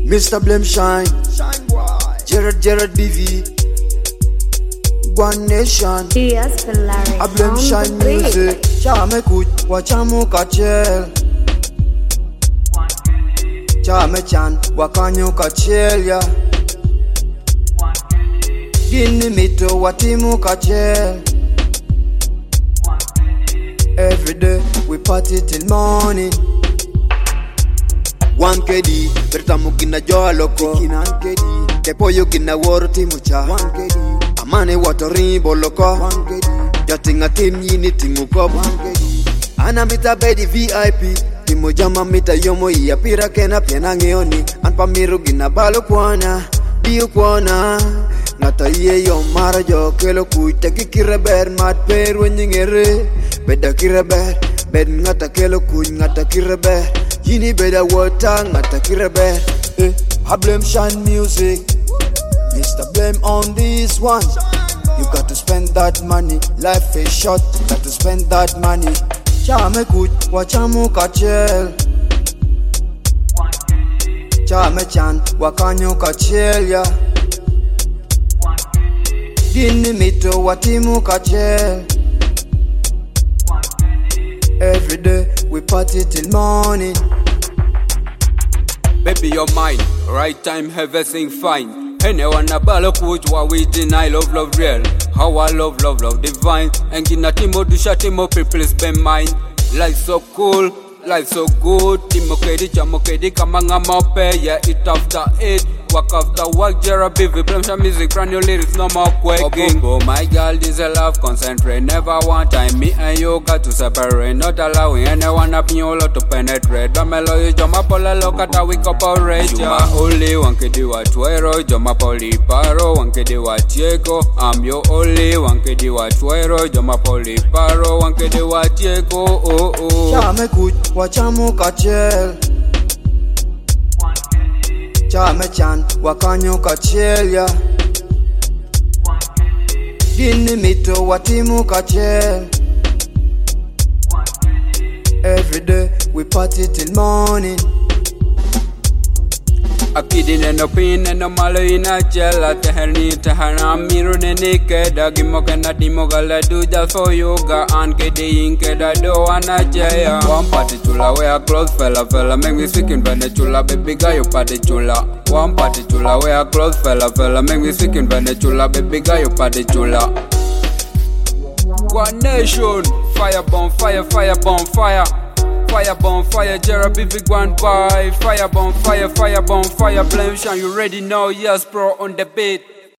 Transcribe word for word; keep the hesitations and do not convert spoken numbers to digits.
Mister Blame Shine, Shine boy. Jared Jared B V, One Nation. Yes, Larry. I blame Shine music. Chame kuch wachamu kachel. Chame chan wakanyo kachelia. Gini mito watimu kachel. Every day we party till morning. one K D, bertamu kina joa loko. Kina K D, tepoyo kina woro timu cha. one K D, amane watorimbo loko. one K D, jatinga tim yini tingu kob. one K D, ana mita bedi V I P. Timo jama mita yomo iya pira kena piena ngeoni. Anpa miru gina balo kuana, diu kuana. Ngata iye yo mara jo kelo kuita kikireber mat peru nyingere. Beda kireber, bed ngata kelo kuny ngata kireber. Yini beda water ngata kireber. Eh, I blame Shine music. Mister Blame on this one. You got to spend that money. Life is short, got to spend that money. Chame kuch wachamu kachel. Chame chan wakanyo kachelia. Gini mito watimu kachel. Every day we party till morning. Baby, you're mine. Right time, everything fine. Anyone a balo kuch wa we deny love, love real. How I love, love, love divine. And gina timo do shatimo people is be mine. Life so cool, life so good. Timo kedi chamo kedi kamanga mope. Yeah, it after it. Work after work, Jera B V, blame some music, brand new lyrics, no more quaking. Oh, my girl, this a love, concentrate, never one time. Me and you got to separate, not allowing anyone up in your lot to penetrate. But me love you, Joma Pola, look at how we cooperate. You my only one kid, you are Tuero, Joma Poli Paro, one kid, you are Chieko. I'm your only one kid, you are Tuero, Joma Poli Paro, one kid, you are Chieko. Oh, oh. Chame kuch, wachamu kachel. Chame chan wakanyo kachelia. Gini mito watimu kachel. Every day we party till morning. Akidi neno pin neno malo ina chela. Teherni tehana miru nene keda. Gimo kena dimo gala do just for yoga. And kedi inkeda do wana chaya. One party chula wear clothes fella fella. Make me speaking bene chula baby guy you party chula. One party chula wear clothes fella fella. Make me speaking bene chula baby guy you party chula. One Nation. Fire bomb fire fire bomb fire. Fire bomb fire, Jera B V one by. Fire bomb fire, fire bomb fire, Blame Shine, you ready now, yes bro, on the beat.